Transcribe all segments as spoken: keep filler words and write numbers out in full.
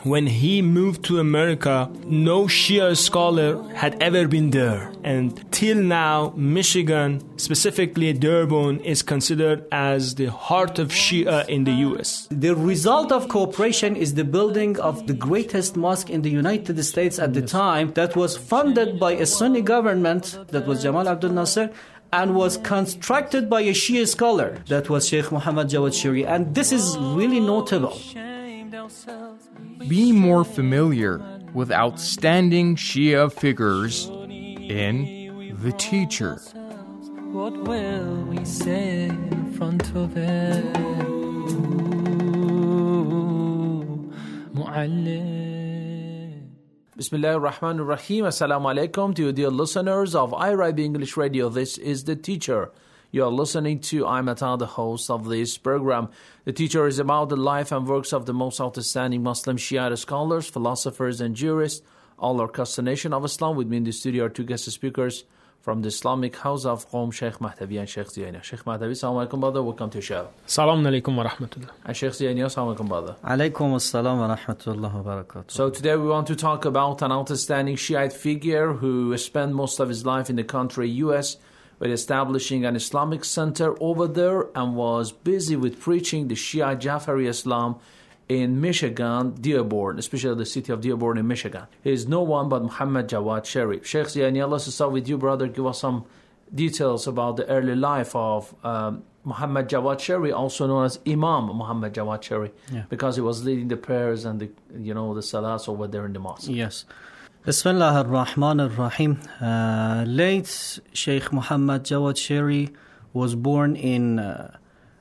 when he moved to America, no Shia scholar had ever been there. And till now, Michigan, specifically Dearborn, is considered as the heart of Shia in the U S. The result of cooperation is the building of the greatest mosque in the United States at the time that was funded by a Sunni government, that was Jamal Abdel Nasser, and was constructed by a Shia scholar, that was Sheikh Muhammad Jawad Shari. And this is really notable. Be more familiar with outstanding Shia figures in The Teacher. What will we say in front of it? Bismillah ar-Rahman ar-Rahim. Assalamu alaikum to you dear listeners of I R I B English Radio. This is The Teacher. You are listening to I'm Ata, the host of this program. The Teacher is about the life and works of the most outstanding Muslim Shia scholars, philosophers and jurists, all are custodian of Islam. With me in the studio are two guest speakers from the Islamic House of Qom, Sheikh Mahdavi and Sheikh Ziyaina. Sheikh Mahdavi, assalamu alaikum brother, welcome to the show. Assalamu alaikum wa rahmatullah. And Sheikh Ziyaina, assalamu alaikum brother. Alaikum assalam wa rahmatullah wa barakatuh. So today we want to talk about an outstanding Shiite figure who spent most of his life in the country U S by establishing an Islamic center over there and was busy with preaching the Shia Jafari Islam in Michigan, Dearborn, especially the city of Dearborn in Michigan. He is no one but Muhammad Jawad Sharif. Sheikh Ziyaini, let's start with you, brother. Give us some details about the early life of um, Muhammad Jawad Sharif, also known as Imam Muhammad Jawad Sharif, yeah. because he was leading the prayers and the, you know, the salats over there in the mosque. Yes. Bismillah ar-Rahman ar-Rahim. Uh, late Sheikh Muhammad Jawad Shari was born in uh,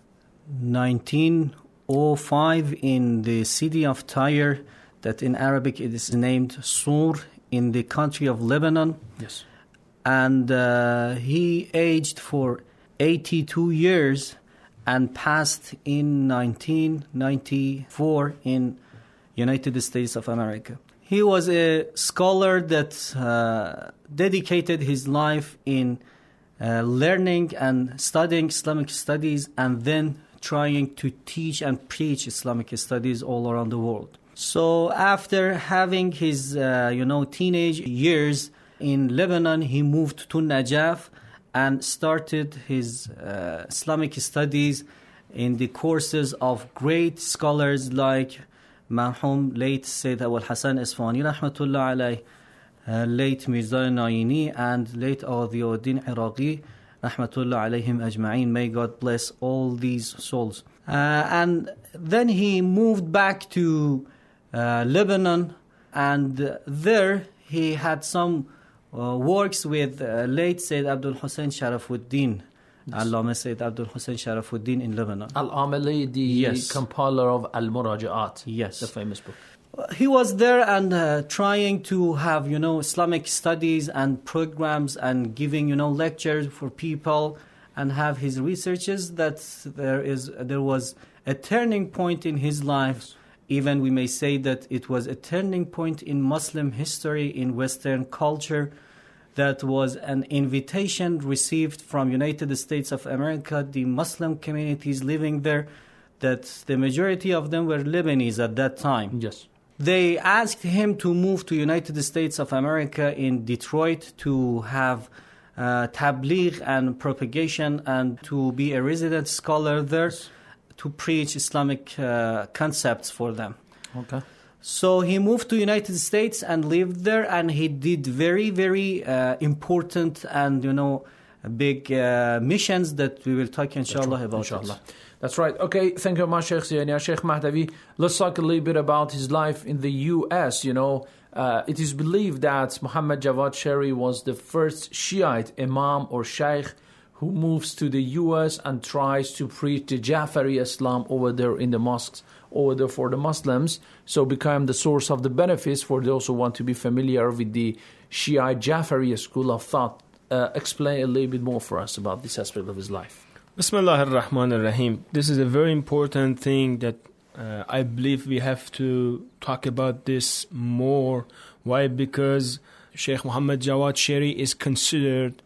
nineteen oh five in the city of Tyre, that in Arabic it is named Sur, in the country of Lebanon. Yes. And uh, he aged for eighty-two years and passed in nineteen ninety-four in United States of America. He was a scholar that uh, dedicated his life in uh, learning and studying Islamic studies and then trying to teach and preach Islamic studies all around the world. So after having his, uh, you know, teenage years in Lebanon, he moved to Najaf and started his uh, Islamic studies in the courses of great scholars like Marhum, late Sayyid Abu al-Hasan Isfahani, rahmatullah alayh, uh, late Mirza Naini, and late Adiyuddin Iraqi, rahmatullah alayhim ajma'in. May God bless all these souls. Uh, and then he moved back to uh, Lebanon, and uh, there he had some uh, works with uh, late Sayyid Abdul Hussein Sharafuddin, Allama Sayyid Abdul Hussein Sharafuddin in Lebanon. Al-Amali, the yes. compiler of Al-Muraja'at, yes. the famous book. He was there and uh, trying to have, you know, Islamic studies and programs and giving, you know, lectures for people and have his researches. That there is, there was a turning point in his life. Even we may say that it was a turning point in Muslim history, in Western culture. That was an invitation received from United States of America, the Muslim communities living there, that the majority of them were Lebanese at that time. Yes. They asked him to move to United States of America in Detroit to have uh, tabligh and propagation and to be a resident scholar there to preach Islamic uh, concepts for them. Okay. So he moved to United States and lived there, and he did very, very uh, important and, you know, big uh, missions that we will talk, inshallah, right. about. Inshallah. That's right. Okay, thank you very much, Sheikh Ziyaina. Sheikh Mahdavi, let's talk a little bit about his life in the U S. You know, uh, it is believed that Muhammad Jawad Shari was the first Shiite imam or sheikh who moves to the U S and tries to preach the Jafari Islam over there in the mosques over there for the Muslims, so become the source of the benefits for those who want to be familiar with the Shiite Jafari school of thought. Uh, explain a little bit more for us about this aspect of his life. Bismillah ar-Rahman ar-Rahim. This is a very important thing that uh, I believe we have to talk about this more. Why? Because Sheikh Muhammad Jawad Shari is considered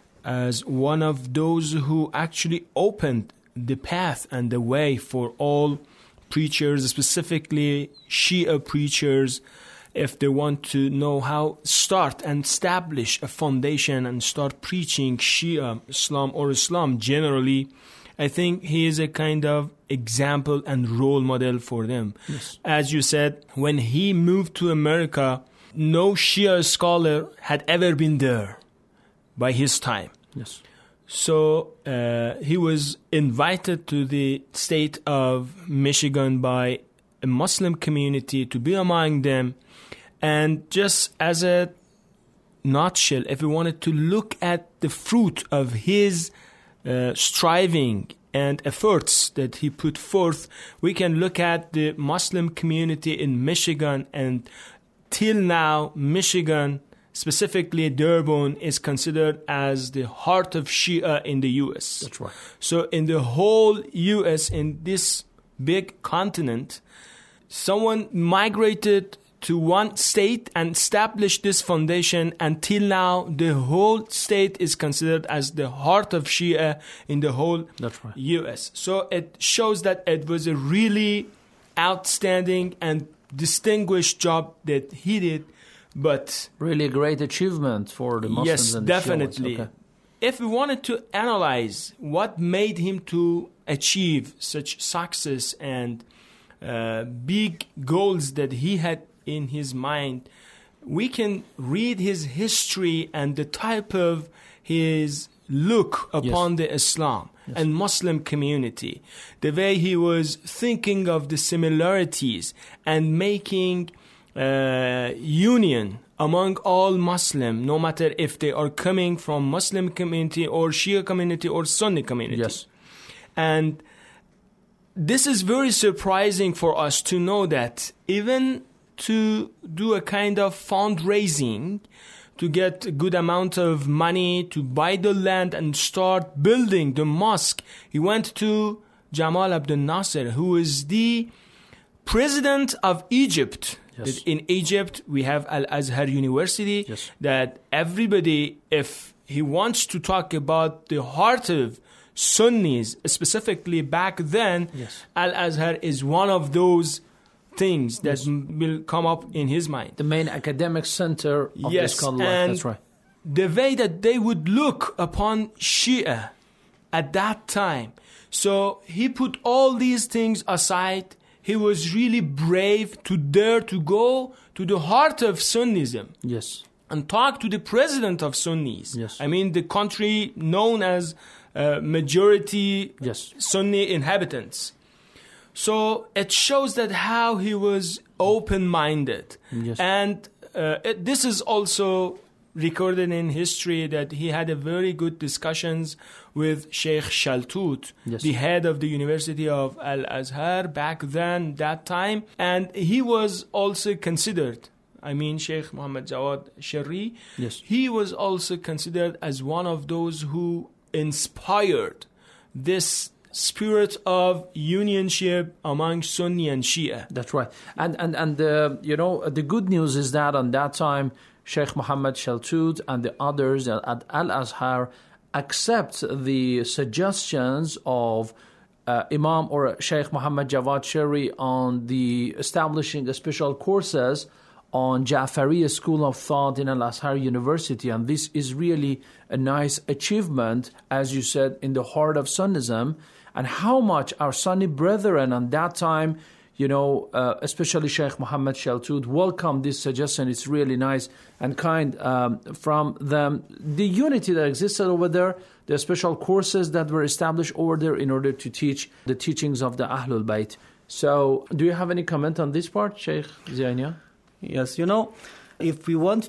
as one of those who actually opened the path and the way for all preachers, specifically Shia preachers, if they want to know how start and establish a foundation and start preaching Shia Islam or Islam generally, I think he is a kind of example and role model for them. Yes. As you said, when he moved to America, no Shia scholar had ever been there by his time. Yes. So uh, he was invited to the state of Michigan by a Muslim community to be among them. And just as a nutshell, if we wanted to look at the fruit of his uh, striving and efforts that he put forth, we can look at the Muslim community in Michigan. And till now, Michigan, specifically Dearborn, is considered as the heart of Shia in the U S. That's right. So in the whole U S, in this big continent, someone migrated to one state and established this foundation. Until now, the whole state is considered as the heart of Shia in the whole That's right. U S. So it shows that it was a really outstanding and distinguished job that he did. But Really a great achievement for the Muslims yes, and the definitely. Shiites. Okay. If we wanted to analyze what made him to achieve such success and uh, big goals that he had in his mind, we can read his history and the type of his look upon Yes. the Islam Yes. and Muslim community, the way he was thinking of the similarities and making uh, union among all Muslim, no matter if they are coming from Muslim community or Shia community or Sunni community. Yes. And this is very surprising for us to know that even to do a kind of fundraising to get a good amount of money to buy the land and start building the mosque, he went to Jamal Abdel Nasser, who is the president of Egypt. Yes. In Egypt, we have Al-Azhar University. Yes. That everybody, if he wants to talk about the heart of Sunnis, specifically back then, Yes. Al-Azhar is one of those things that Yes. m- will come up in his mind. The main academic center of Yes, this school life. and That's right. the way that they would look upon Shia at that time. So he put all these things aside. He was really brave to dare to go to the heart of Sunnism Yes. and talk to the president of Sunnis. Yes. I mean, the country known as uh, majority Yes. Sunni inhabitants. So it shows that how he was open-minded. Yes. And uh, it, this is also recorded in history that he had a very good discussions with Sheikh Shaltut, Yes. the head of the University of Al-Azhar back then, that time. And he was also considered, I mean Sheikh Muhammad Jawad Sharri, Yes. he was also considered as one of those who inspired this spirit of unionship among Sunni and Shia. That's right. And and and uh, you know, the good news is that on that time, Sheikh Muhammad Shaltut and the others at Al-Azhar accept the suggestions of uh, Imam or Sheikh Muhammad Jawad Sharri on the establishing special courses on Ja'fariya School of Thought in Al-Azhar University. And this is really a nice achievement, as you said, in the heart of Sunnism, and how much our Sunni brethren at that time, you know, uh, especially Sheikh Muhammad Shaltut, welcomed this suggestion. It's really nice and kind um, from them. The unity that existed over there, the special courses that were established over there in order to teach the teachings of the Ahlul Bayt. So, do you have any comment on this part, Sheikh Ziania? Yes, you know, if we want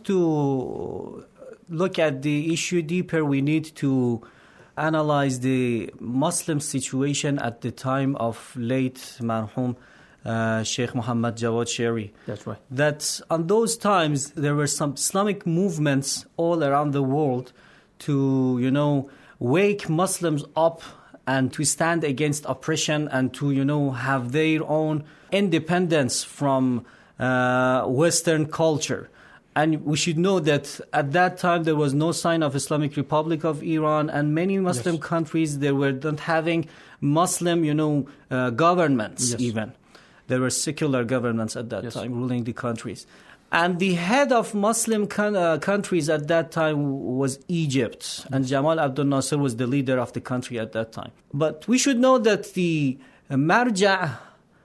to look at the issue deeper, we need to analyze the Muslim situation at the time of late marhum uh, Sheikh Muhammad Jawad Sharri. That's right. That on those times there were some Islamic movements all around the world to, you know, wake Muslims up and to stand against oppression and to, you know, have their own independence from uh, Western culture. And we should know that at that time there was no sign of Islamic Republic of Iran, and many Muslim Yes. countries they were not having Muslim, you know, uh, governments Yes. even. there were secular governments at that Yes. time ruling the countries. And the head of Muslim con- uh, countries at that time was Egypt. And Jamal Abdel Nasser was the leader of the country at that time. But we should know that the marja',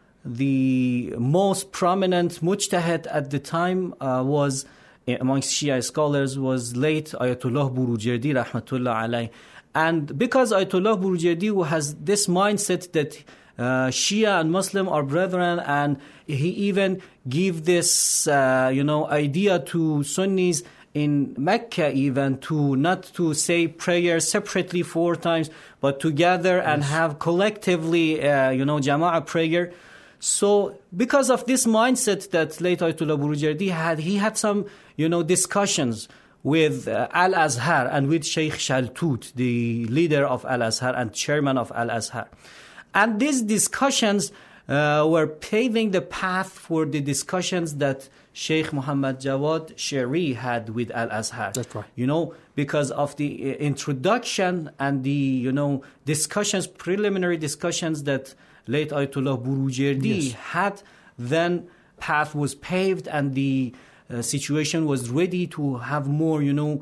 the most prominent mujtahid at the time uh, was, amongst Shia scholars, was late Ayatollah Burujerdi, rahmatullah alayh. And because Ayatollah Burujerdi has this mindset that Uh, Shia and Muslim are brethren, and he even gave this, uh, you know, idea to Sunnis in Mecca even to not to say prayer separately four times, but together and have collectively, uh, you know, Jama'ah prayer. So because of this mindset that late Ayatollah Burujerdi had, he had some, you know, discussions with uh, Al-Azhar and with Sheikh Shaltut, the leader of Al-Azhar and chairman of Al-Azhar. And these discussions uh, were paving the path for the discussions that Sheikh Muhammad Jawad Sheri had with Al-Azhar. That's right. You know, because of the uh, introduction and the, you know, discussions, preliminary discussions that late Ayatollah Burujerdi Yes. had, then path was paved and the uh, situation was ready to have more, you know,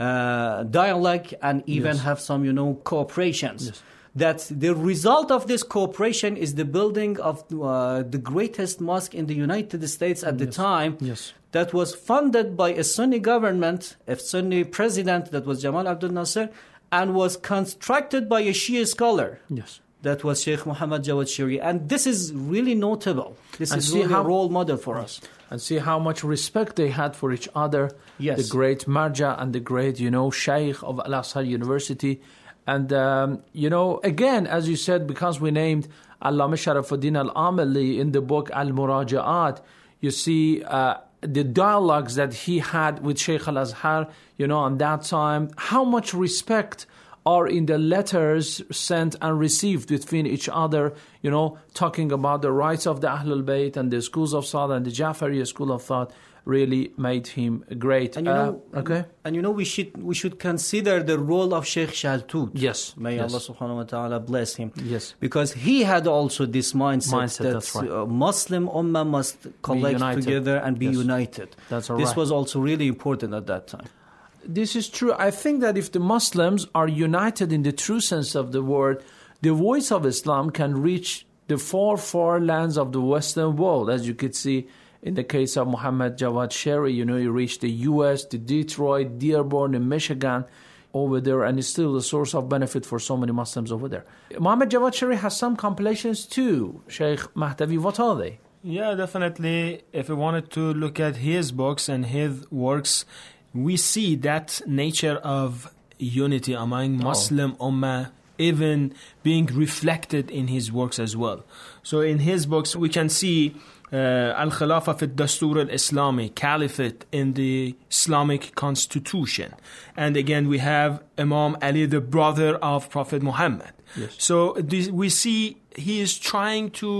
uh, dialogue and even Yes. have some, you know, cooperations. Yes. That the result of this cooperation is the building of uh, the greatest mosque in the United States at the Yes. time. Yes. That was funded by a Sunni government, a Sunni president that was Jamal Abdel Nasser, and was constructed by a Shia scholar. Yes. That was Sheikh Muhammad Jawad Sheri. And this is really notable. This And is see really how- a role model for us. And see how much respect they had for each other. Yes. The great marja and the great, you know, Shaykh of Al-Azhar University. And, um, you know, again, as you said, because we named Allama Sharafuddin Al-Amali in the book Al-Muraja'at, you see uh, the dialogues that he had with Sheikh Al-Azhar, you know, on that time, how much respect are in the letters sent and received between each other, you know, talking about the rights of the Ahlul Bayt and the schools of thought and the Jafari school of thought really made him great. And you Uh, know, okay. and you know, we should we should consider the role of Sheikh Shaltut. Yes, May yes. Allah Subhanahu wa Taala bless him. Yes. Because he had also this mindset, Mindset, that that's right. uh, Muslim ummah must collect united. together and be Yes. united. That's all This right. was also really important at that time. This is true. I think that if the Muslims are united in the true sense of the word, the voice of Islam can reach the far, far lands of the Western world. As you could see in the case of Muhammad Jawad Sheri, you know, he reached the U S, the Detroit, Dearborn, and Michigan over there, and is still a source of benefit for so many Muslims over there. Muhammad Jawad Sheri has some compilations too. Sheikh Mahdavi, what are they? Yeah, definitely. If we wanted to look at his books and his works, we see that nature of unity among Muslim Ummah even being reflected in his works as well. So in his books, we can see uh, Al-Khilafa fi al-Dastur al-Islami, Caliphate in the Islamic Constitution. And again, we have Imam Ali, the brother of Prophet Muhammad. Yes. So this, we see he is trying to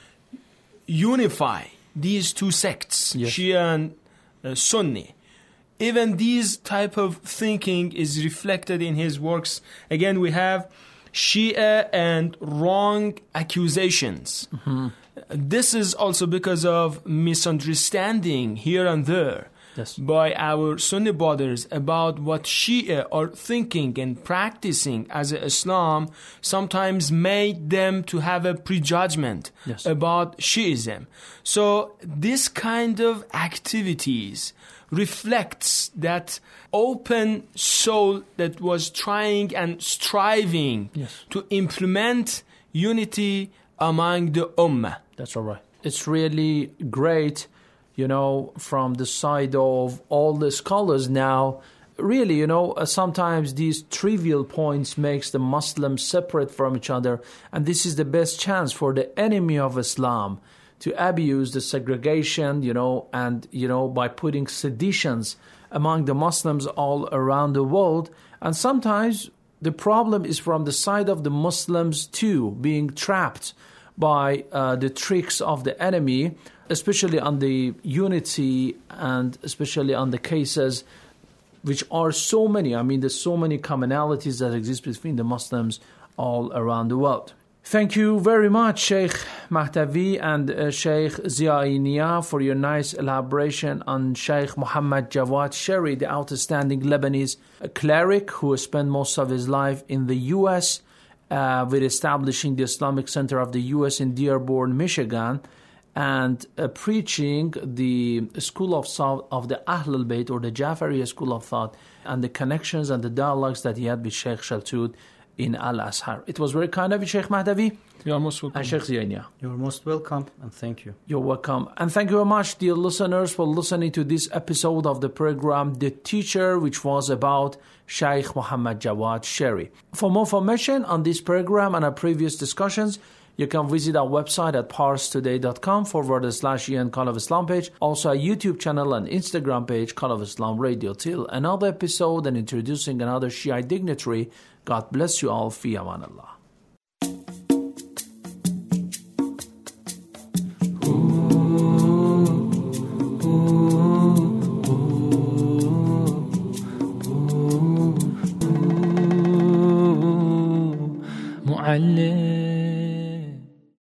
unify these two sects, Yes. Shia and uh, Sunni. Even these type of thinking is reflected in his works. Again, we have Shia and wrong accusations. Mm-hmm. This is also because of misunderstanding here and there Yes. by our Sunni brothers about what Shia are thinking and practicing as a Islam, sometimes made them to have a prejudgment Yes. about Shiism. So this kind of activities reflects that open soul that was trying and striving Yes. to implement unity among the Ummah. That's all right. It's really great, you know, from the side of all the scholars now. Really, you know, uh, sometimes these trivial points makes the Muslims separate from each other, and this is the best chance for the enemy of Islam to abuse the segregation, you know, and, you know, by putting seditions among the Muslims all around the world. And sometimes the problem is from the side of the Muslims too, being trapped by uh, the tricks of the enemy, especially on the unity and especially on the cases which are so many. I mean, there's so many commonalities that exist between the Muslims all around the world. Thank you very much, Sheikh Mahdavi and uh, Sheikh Ziya for your nice elaboration on Sheikh Muhammad Jawad Sherry, the outstanding Lebanese cleric who spent most of his life in the U S uh, with establishing the Islamic Center of the U S in Dearborn, Michigan, and uh, preaching the school of thought of the Ahl al-Bayt, or the Jafari school of thought, and the connections and the dialogues that he had with Sheikh Shaltut in Al-Azhar. It was very kind of you, Sheikh Mahdavi. You are most welcome. And Sheikh Ziya. You're most welcome, and thank you. You're welcome. And thank you very much, dear listeners, for listening to this episode of the program, The Teacher, which was about Sheikh Muhammad Jawad Sherry. For more information on this program and our previous discussions, you can visit our website at parstoday.com forward slash EN Call of Islam page. Also, our YouTube channel and Instagram page, Call of Islam Radio. Till another episode and introducing another Shiite dignitary, God bless you all. Fi aman Allah. معلم